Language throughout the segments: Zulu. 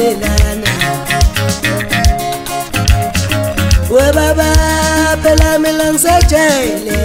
ngisatshelelana we baba phela mina ngisatshele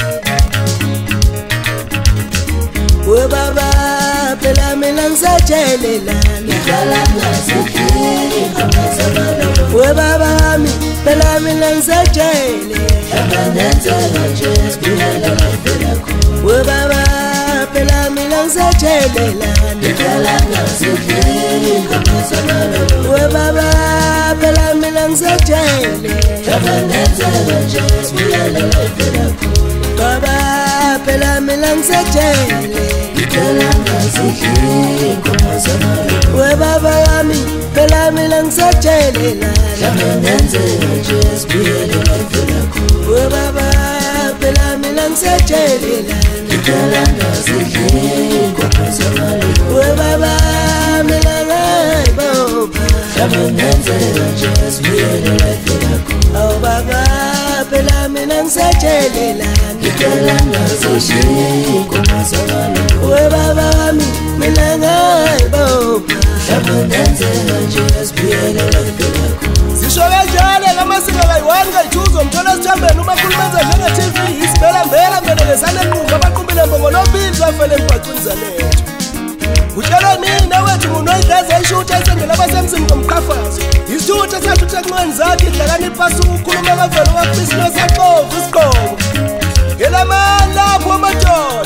we baba phela mina ngisathelelana ngihlala ngazihleli ngamasabalo we baba mi phela mina ngisatshele abanenzela nje sibuyele phela khona we baba phela mina ngisathelelana ngihlala ngazihleli ngamasabalo we baba phela mina ngisatshele abanenzela nje sibuyele phela khona baba phela mina ngisatshele ngihlala ngazihleli ngamasabalo we baba wami phela mina ngisathelelana abanenzela nje sibuyele phela khona we baba phela mina ngisathelelana ngihlala ngazihleli ngamasabalo we baba mina ngayibopha abanenzela nje sibuyele phela khona awu baba phela mina ngisathelelana ngihlala ngazihleli ngamasabalo we baba wami mina ngayibopha abanenzela nje sibuyele phela khona sisho kanjalo ngamasiko kayi-1 kayi-2 zomthola esithambeni umakhulumenza njenge-TV isibhela mbela mbelelezane equmba abaqumile mbongolobili zafele emgwacweni zalethu utshela nina wethu munhu oyidleza ishutha esendela abasemzini ngomqhafazo isithutha sathutha ekunqweni zakhe idlakanipha sukukhuluma kavelo wakufisilo saqovu isiqobo ngelamani lapho amadoda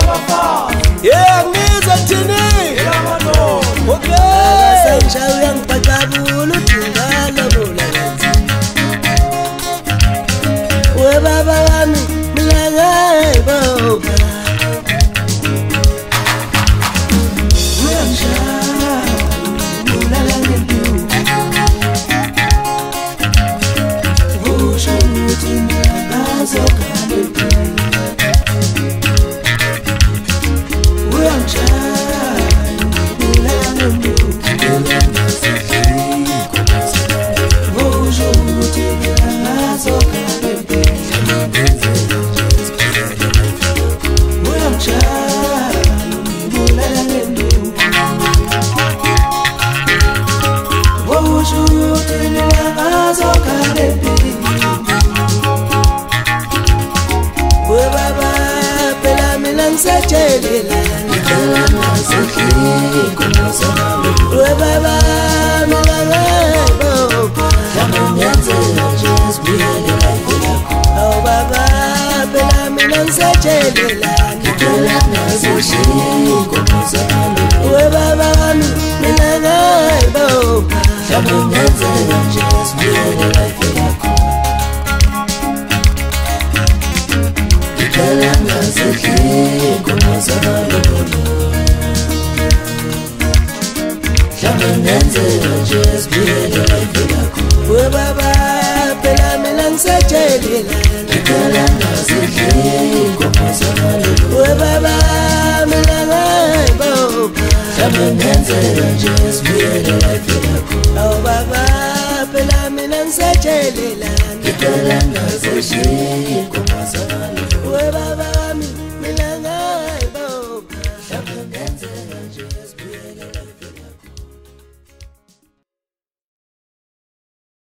ngizwe kuthini okay uyangibhacabula udingalobola we baba wami mina ngayibopha we baba mina ngayibopha awu baba phela mina ngisathelelana we baba wami mina ngayibopha we baba phela mina ngisathelelana we baba mina ngayibopha awu baba phela mina ngisathelelana